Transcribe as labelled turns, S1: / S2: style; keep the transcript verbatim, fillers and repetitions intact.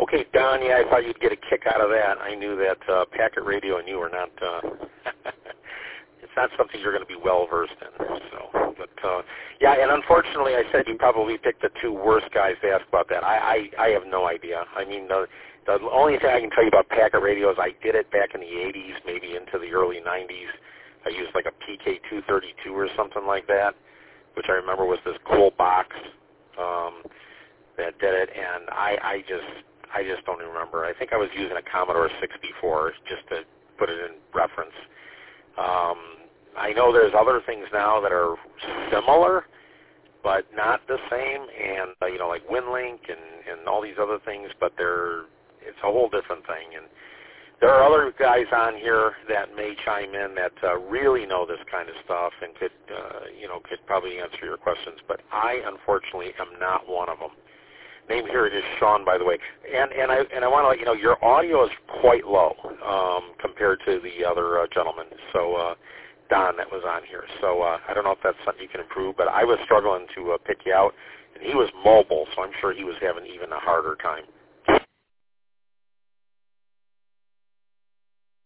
S1: Okay, Don, yeah, I thought you'd get a kick out of that. I knew that uh, Packet Radio and you are not, uh, it's not something you're going to be well-versed in. So, but, uh, yeah, and unfortunately I said you probably picked the two worst guys to ask about that. I, I, I have no idea. I mean, the, the only thing I can tell you about Packet Radio is I did it back in the eighties, maybe into the early nineties. I used like a P K two thirty-two or something like that, which I remember was this cool box um, that did it, and I, I just... I just don't remember. I think I was using a Commodore sixty-four just to put it in reference. Um, I know there's other things now that are similar, but not the same, and uh, you know, like WinLink and, and all these other things, but they're it's a whole different thing. And there are other guys on here that may chime in that uh, really know this kind of stuff and could, uh, you know, could probably answer your questions. But I, unfortunately, am not one of them. Name here is Sean, by the way, and and I and I want to let you know your audio is quite low um, compared to the other uh, gentleman. So uh, Don, that was on here. So uh, I don't know if that's something you can improve, but I was struggling to uh, pick you out, and he was mobile, so I'm sure he was having even a harder time.